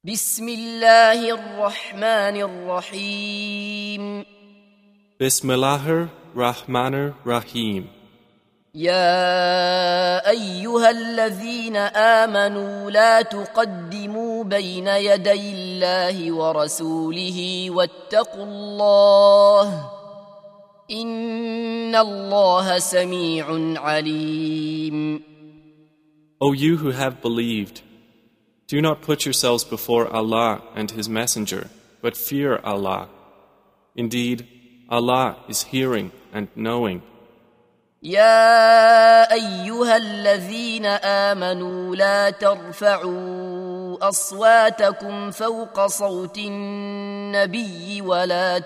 بسم الله الرحمن الرحيم Bismillahir Rahmanir Rahim. يا أيها الذين آمنوا لا تقدموا بين يدي الله ورسوله واتقوا الله إن الله سميع عليم. O you who have believed, do not put yourselves before Allah and His Messenger, but fear Allah. Indeed, Allah is hearing and knowing. يا أيها الذين آمنوا لا ترفعوا أصواتكم فوق صوت النبي ولا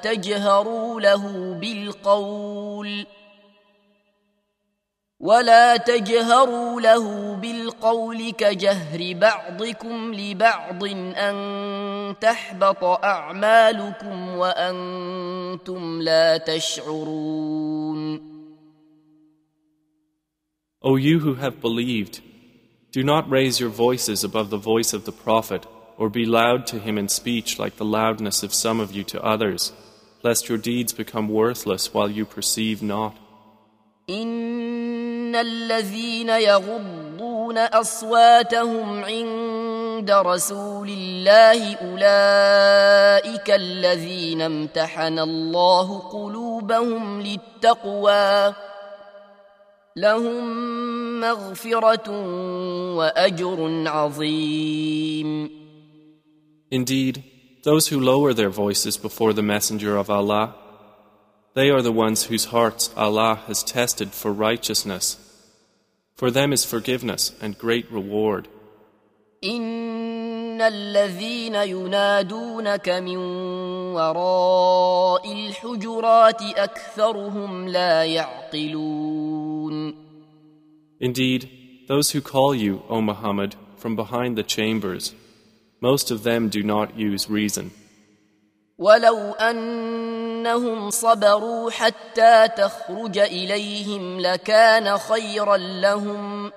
تجهروا له بالقول كجهر بعضكم لبعض أن تحبط أعمالكم وأنتم لا تشعرون. O you who have believed, do not raise your voices above the voice of the Prophet, or be loud to him in speech like the loudness of some of you to others, lest your deeds become worthless while you perceive not. إن الذين يغضون أصواتهم عند رسول الله أولئك الذين امتحن الله قلوبهم للتقوى لهم مغفرة وأجر عظيم. Indeed, those who lower their voices before the Messenger of Allah, they are the ones whose hearts Allah has tested for righteousness. For them is forgiveness and great reward. إن الذين ينادونك من وراء الحجرات أكثرهم لا يعقلون. Indeed, those who call you, O Muhammad, from behind the chambers, most of them do not use reason. ولو أنهم صبروا حتى تخرج إليهم لكان خيرا لهم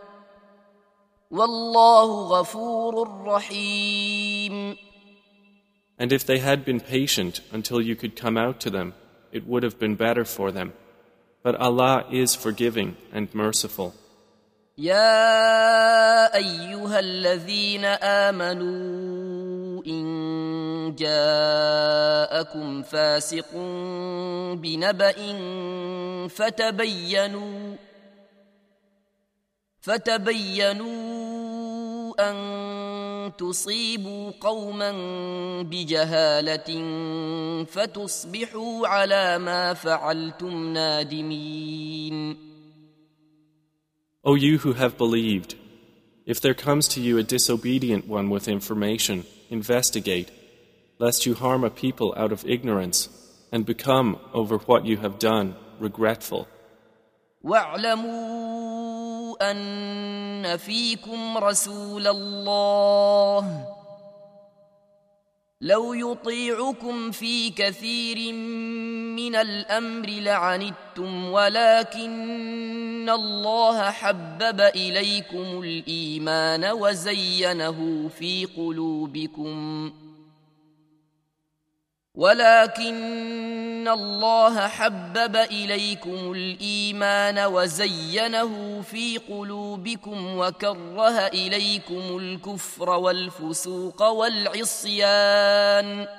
والله غفور رحيم. And if they had been patient until you could come out to them, it would have been better for them. But Allah is forgiving and merciful. يا أيها الذين آمنوا إن جاءكم فاسق بنبأ فتبينوا أن تصيبوا قوما بجهالة فتصبحوا على ما فعلتم نادمين. O you who have believed, if there comes to you a disobedient one with information, investigate, lest you harm a people out of ignorance and become, over what you have done, regretful. واعلموا أن فيكم رسول الله لو يطيعكم في كثير من الأمر لعنتم ولكن الله حبب إليكم الإيمان وزينه في قلوبكم وكره إليكم الكفر والفسوق والعصيان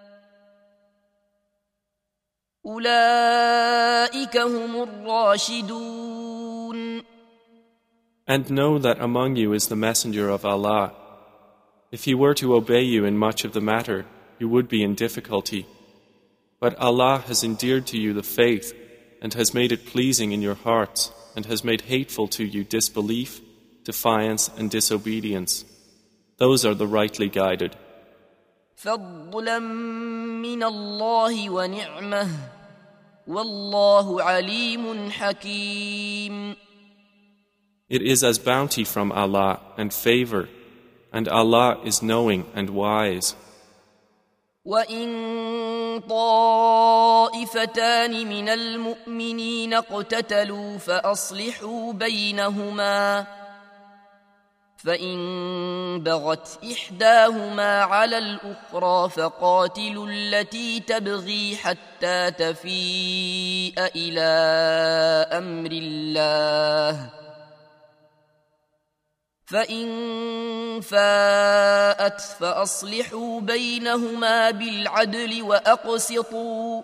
أولئك هم الراشدون. And know that among you is the Messenger of Allah. If he were to obey you in much of the matter, you would be in difficulty. But Allah has endeared to you the faith and has made it pleasing in your hearts and has made hateful to you disbelief, defiance and disobedience. Those are the rightly guided. فضلا من الله ونعمه والله عليم حكيم. It is as bounty from Allah and favor, and Allah is knowing and wise. وإن طائفتان من المؤمنين اقتتلوا فأصلحوا بينهما فإن بغت إحداهما على الأخرى فقاتلوا التي تبغي حتى تفيء إلى أمر الله، فإن فاءت فأصلحوا بينهما بالعدل وأقسطوا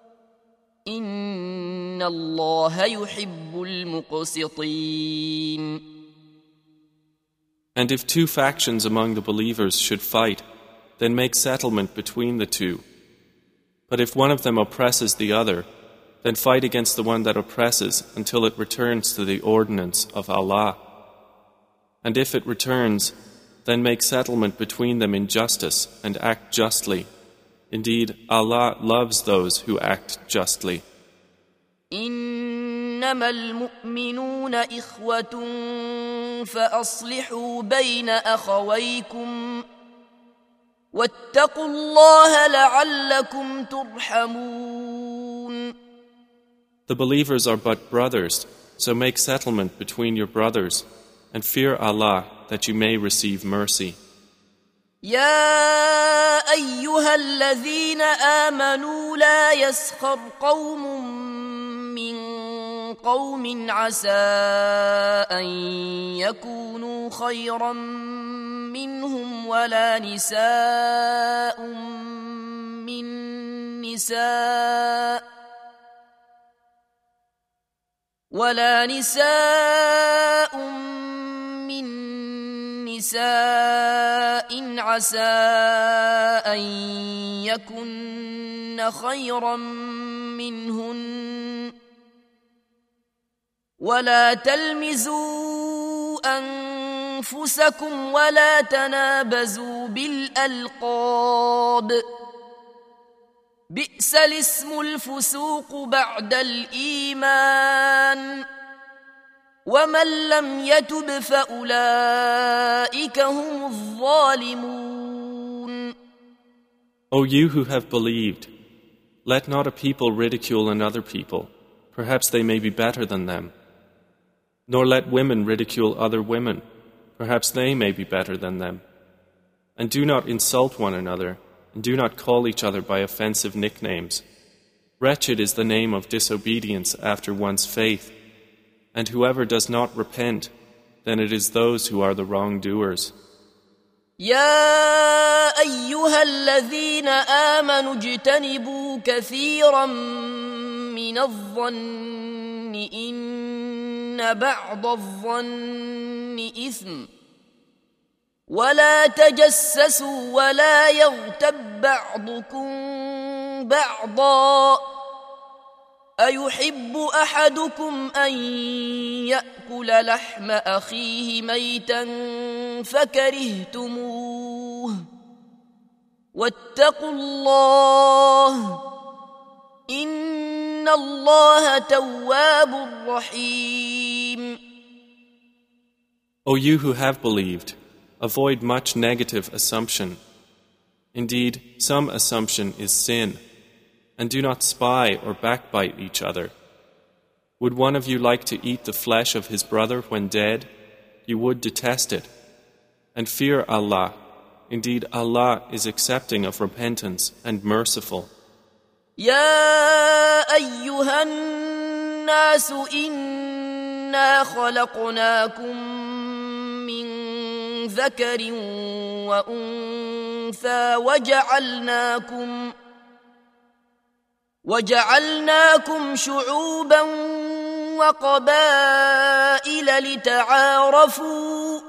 إن الله يحب المقسطين. And if two factions among the believers should fight, then make settlement between the two. But if one of them oppresses the other, then fight against the one that oppresses until it returns to the ordinance of Allah. And if it returns, then make settlement between them in justice and act justly. Indeed, Allah loves those who act justly. إنما المؤمنون إخوة فأصلحوا بين أخويكم واتقوا الله لعلكم ترحمون. The believers are but brothers, so make settlement between your brothers, and fear Allah that you may receive mercy. يا أيها الذين آمنوا لا يسخر قوم من قوم عسى أن يكونوا خيرا منهم ولا نساء من نساء عسى أن يكن خيرا منهن ولا تلمزوا أنفسكم ولا تنابزوا بالألقاب بئس الاسم الفسوق بعد الإيمان ومن لم يتب فأولئك هم الظالمون. O you who have believed, let not a people ridicule another people, perhaps they may be better than them. Nor let women ridicule other women, perhaps they may be better than them. And do not insult one another, and do not call each other by offensive nicknames. Wretched is the name of disobedience after one's faith, and whoever does not repent, then it is those who are the wrongdoers. يا أيها الذين آمنوا اجتنبوا كثيرا من الظن إن بعض الظن إثم ولا تجسسوا ولا يغتب بعضكم بعضا أيحب أحدكم أن يأكل لحم أخيه ميتا فكرهتموه واتقوا الله إن الله تواب رحيم. O you who have believed, avoid much negative assumption. Indeed, some assumption is sin. And do not spy or backbite each other. Would one of you like to eat the flesh of his brother when dead? You would detest it. And fear Allah. Indeed, Allah is accepting of repentance and merciful. يا أيها الناس إنا خلقناكم من ذكر وأنثى وجعلناكم شعوبا وقبائل لتعارفوا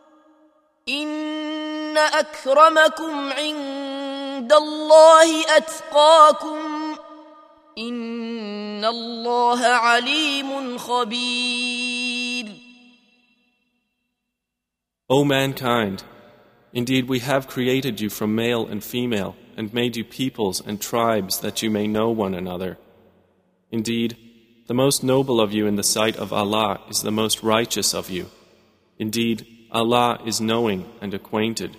إن أكرمكم عند الله أتقاكم إن الله عليم خبير. O mankind, indeed we have created you from male and female and made you peoples and tribes that you may know one another. Indeed, the most noble of you in the sight of Allah is the most righteous of you. Indeed, Allah is knowing and acquainted.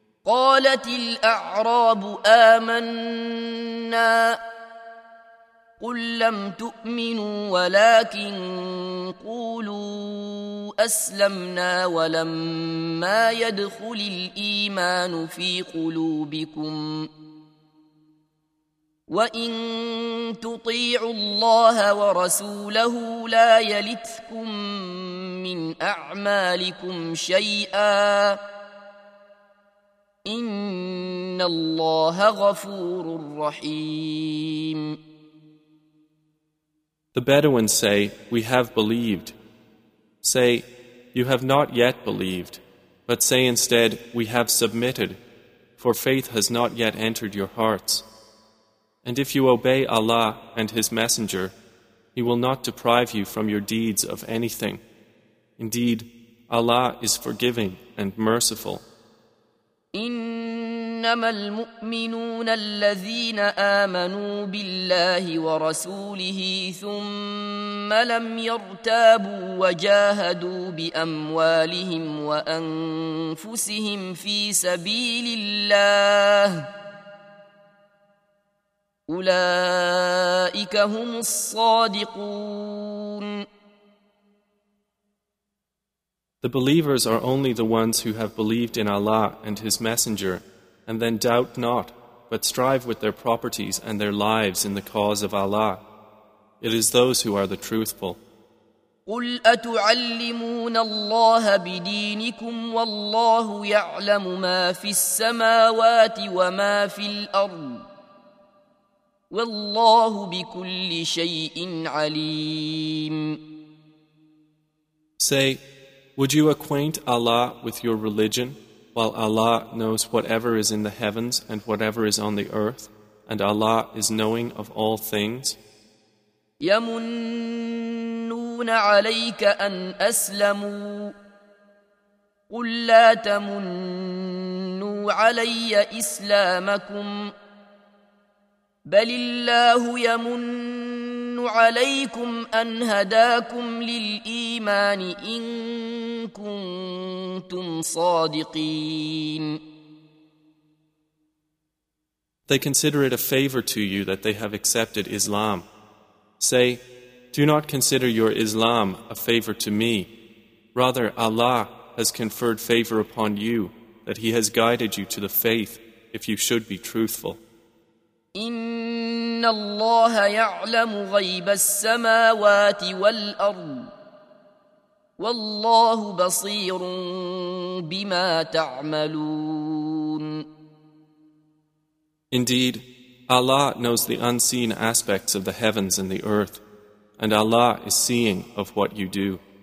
قالت الأعراب آمنا قل لم تؤمنوا ولكن قولوا أسلمنا ولما يدخل الإيمان في قلوبكم وإن تطيعوا الله ورسوله لا يلتكم من أعمالكم شيئا إن الله غفور رحيم. The Bedouins say, "We have believed." Say, "You have not yet believed," but say instead, "We have submitted," for faith has not yet entered your hearts. And if you obey Allah and His Messenger, He will not deprive you from your deeds of anything. Indeed, Allah is forgiving and merciful. إنما المؤمنون الذين آمنوا بالله ورسوله ثم لم يرتابوا وجاهدوا بأموالهم وأنفسهم في سبيل الله أولئك هم الصادقون. The believers are only the ones who have believed in Allah and His Messenger, and then doubt not, but strive with their properties and their lives in the cause of Allah. It is those who are the truthful. قل أتعلمون الله بدينكم والله يعلم ما في السماوات وما في الأرض والله بكل شيء عليم. Say, would you acquaint Allah with your religion, while Allah knows whatever is in the heavens and whatever is on the earth, and Allah is knowing of all things? يمنون عليك أن أسلموا قل لا تمنوا علي إسلامكم بل الله يمن عليكم أن هداكم للإيمان إن كنتم صادقين. They consider it a favor to you that they have accepted Islam. Say, do not consider your Islam a favor to me. Rather, Allah has conferred favor upon you, that He has guided you to the faith, if you should be truthful. إن الله يعلم غيب السماوات والأرض والله بصير بما تعملون. Indeed, Allah knows the unseen aspects of the heavens and the earth, and Allah is seeing of what you do.